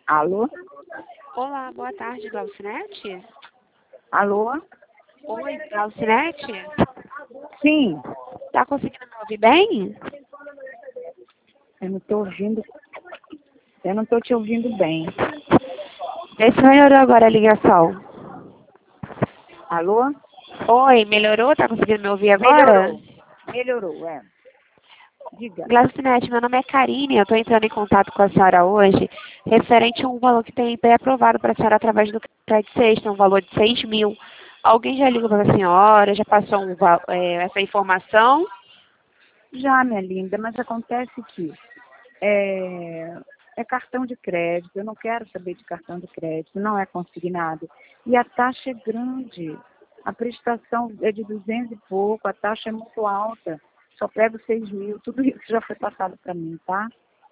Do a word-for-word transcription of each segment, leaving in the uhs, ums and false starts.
Alô? Olá, boa tarde, Glaucinete. Alô? Oi, Glaucinete. Sim, Tá conseguindo me ouvir bem? eu não estou ouvindo. Eu não estou te ouvindo bem. Vê se melhorou agora a ligação. Alô? Oi, melhorou? Tá conseguindo me ouvir agora? Melhorou. Melhorou, é. Diga. Glaucinete, meu nome é Karine, eu estou entrando em contato com a senhora hoje, referente a um valor que tem pré-aprovado para a senhora através do crédito sexta, um valor de seis mil. Alguém já ligou para a senhora, já passou um val- é, essa informação? Já, minha linda, mas acontece que é, é cartão de crédito. Eu não quero saber de cartão de crédito, não é consignado. E a taxa é grande. A prestação é de duzentos e pouco, a taxa é muito alta. Só pego seis mil. Tudo isso já foi passado para mim, tá?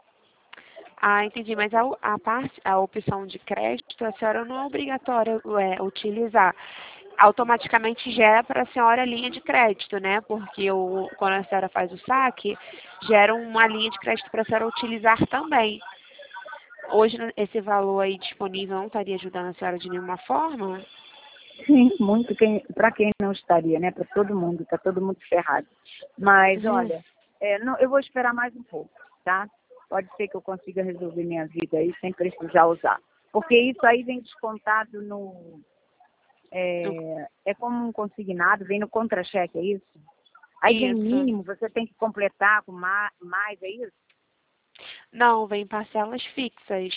Ah, entendi, mas a, a parte, a opção de crédito, a senhora não é obrigatória é, utilizar. Automaticamente gera para a senhora a linha de crédito, né? Porque o, quando a senhora faz o saque, gera uma linha de crédito para a senhora utilizar também. Hoje, esse valor aí disponível não estaria ajudando a senhora de nenhuma forma? Sim, muito. Quem, para quem não estaria, né? Para todo mundo, está todo mundo ferrado. Mas, Hum. olha, é, não, eu vou esperar mais um pouco, tá? Pode ser que eu consiga resolver minha vida aí sem precisar usar. Porque isso aí vem descontado no... É, é como um consignado, vem no contra-cheque, é isso? Aí vem Isso. mínimo, você tem que completar com ma- mais, é isso? Não, vem parcelas fixas.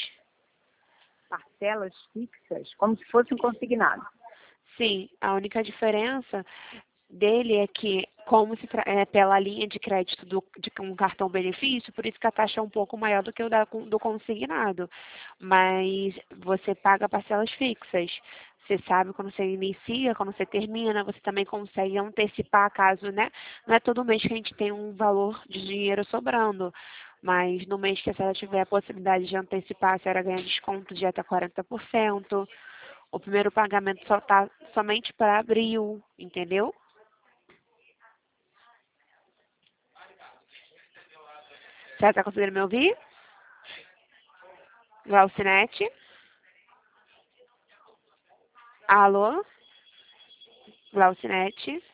Parcelas fixas, como se fosse um consignado. Sim, a única diferença dele é que, como se tra- é pela linha de crédito do, de um cartão benefício, por isso que a taxa é um pouco maior do que o da, do consignado. Mas você paga parcelas fixas. Você sabe quando você inicia, quando você termina, você também consegue antecipar caso, né? Não é todo mês que a gente tem um valor de dinheiro sobrando. Mas no mês que a senhora tiver a possibilidade de antecipar, a senhora ganha desconto de até quarenta por cento. O primeiro pagamento só tá somente para abril, entendeu? Você está conseguindo me ouvir? Glaucinete? Alô? Glaucinete?